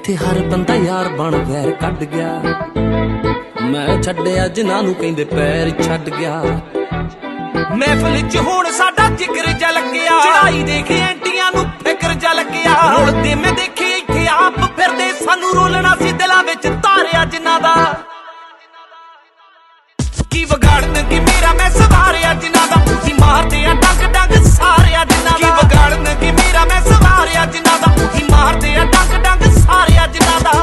ਜਿੱਥੇ ਹਰ ਬੰਦਾ ਯਾਰ ਬਣ ਵੈਰ ਕੱਢ ਗਿਆ, ਮੈਂ ਛੱਡਿਆ ਜਿਨ੍ਹਾਂ ਨੂੰ ਕਹਿੰਦੇ ਪੈਰ ਛੱਡ ਗਿਆ। ਮਹਿਫਲ ਚ ਹੁਣ ਸਾਡਾ ਜਿਗਰ ਜਾ ਲੱਗਿਆ, ਚੜਾਈ ਦੇਖ ਐਂਟੀਆਂ ਨੂੰ ਫਿਕਰ ਜਾ ਲੱਗਿਆ। ਰੋਲਦੇ ਮੈਂ ਦੇਖੇ ਇੱਥੇ ਆਪ ਫਿਰਦੇ, ਸਾਨੂੰ ਰੋਲਣਾ ਸੀ ਦਿਲਾਂ ਵਿੱਚ ਤਾਰਿਆ ਜਿਨ੍ਹਾਂ ਦਾ। ਕੀ ਵਿਗਾੜਨ ਕੀ ਮੇਰਾ ਮੈਂ ਸਵਾਰਿਆ ਜਿਨ੍ਹਾਂ ਦਾ, ਉਹੀ ਮਾਰਦੇ ਆ ਡੰਗ ਡੰਗ ਸਾਰਿਆ ਜਿਨ੍ਹਾਂ ਦਾ। ਕੀ ਵਿਗਾੜਨ ਕੀ ਮੇਰਾ ਮੈਂ ਸਵਾਰਿਆ ਜਿਨ੍ਹਾਂ ਦਾ, ਉਹੀ ਮਾਰਦੇ ਆ ਡੰਗ ਡੰਗ ਸਾਰਿਆ ਜਿਨ੍ਹਾਂ ਦਾ।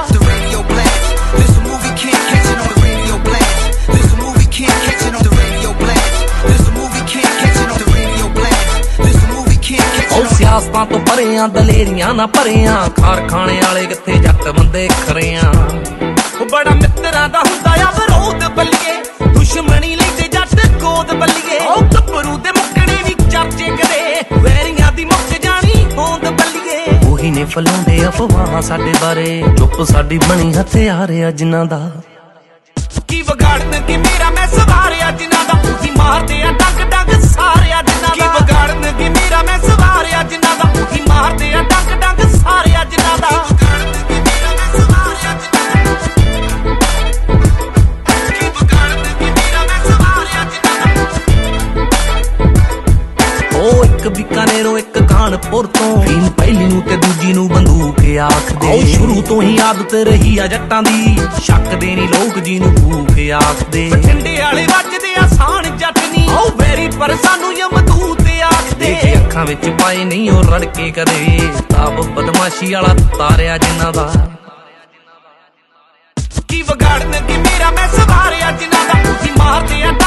ਸਿਆਸਤਾਂ ਤੋਂ ਪਰਿਆਂ ਦਲੇਰੀਆਂ ਨਾ ਭਰਿਆਂ, ਕਾਰਖਾਨੇ ਵਾਲੇ ਕਿੱਥੇ ਜੱਟ ਬੰਦੇ ਖਰਿਆਂ। ਬੜਾ ਮਿੱਤਰਾਂ ਦਾ ਹੁੰਦਾ ਆ ਵਿਰੋਧ ਬੱਲੀਏ, ਦੁਸ਼ਮਣੀ ਲਈ ਤੇ ਜੱਟ ਗੋਦ ਬੱਲੀਏ। ਉਹ ਗੱਭਰੂ ਦੇ ਮੁੱਕਣੇ ਵੀ ਚਰਚੇ ਕਰੇ, ਵੈਰੀਆਂ ਦੀ ਮੁੱਕ ਜਾਣੀ ਹੋਂਦ ਬੱਲੀਏ। ਉਹੀ ਨੇ ਫਲਾਉਂਦੇ ਅਫਵਾਹਾਂ ਸਾਡੇ ਬਾਰੇ, ਚੁੱਪ ਸਾਡੀ ਬਣੀ ਹਥਿਆਰ ਆ ਜਿਨ੍ਹਾਂ ਦਾ। ਕੀ ਵਿਗਾੜਨ ਕੀ ਮੇਰਾ ਮੈਂ ਸਵਾਰਿਆ ਜਿਨ੍ਹਾਂ ਦਾ, ਉਹੀ ਮਾਰਦੇ ਆ ਡੰਗ ਡੰਗ ਸਾਰਿਆ ਜਿਨ੍ਹਾਂ ਦਾ। ਕੀ ਵਿਗਾੜਨ ਕੀ ਮੇਰਾ ਮੈਂ ਸਵਾਰਿਆ ਜਿਨ੍ਹਾਂ ਦਾ, ਉਹੀ ਮਾਰਦੇ ਆ ਡੰਗ ਡੰਗ ਸਾਰਿਆ ਜਿਨ੍ਹਾਂ ਦਾ। ਉਹ ਇੱਕ ਬੀਕਾਨੇਰੋਂ ਇੱਕ ਕਾਨਪੁਰ ਤੋਂ, ਫੀਮ ਪਹਿਲੀ ਨੂੰ ਤੇ ਦੂਜੀ ਨੂੰ ਬੰਦੂਕ ਆਖਦੇ। ਉਹ ਸ਼ੁਰੂ ਤੋਂ ਹੀ ਆਦਤ ਰਹੀ ਆ ਜੱਟਾਂ ਦੀ, ਸ਼ੱਕ ਦੇ ਨੀ ਲੋਕ ਜੀ ਨੂੰ ਭੂਖ ਆਖਦੇ। ਬਠਿੰਡੇ ਵਾਲੇ ਵੱਜਦੇ ਆਸਾਨ ਜੱਟ ਨੀ, ਉਹ ਵੈਰੀ ਪਰ ਸਾਨੂੰ ਯਮਦੂਤ ਆਖਦੇ। ਦੇਖੇ ਅੱਖਾਂ ਵਿੱਚ ਪਾਏ ਨਹੀਂ ਉਹ ਰੜਕੇ ਕਦੇ, ਤਾਬ ਬਦਮਾਸ਼ੀ ਵਾਲਾ ਤਾਰਿਆ ਜਿਨ੍ਹਾਂ ਦਾ। ਕੀ ਵਿਗਾੜਨ ਕੀ ਮੇਰਾ ਮੈਂ ਸਵਾਰਿਆ ਜਿਨ੍ਹਾਂ ਦਾ, ਉਹੀ ਮਾਰਦੇ ਆ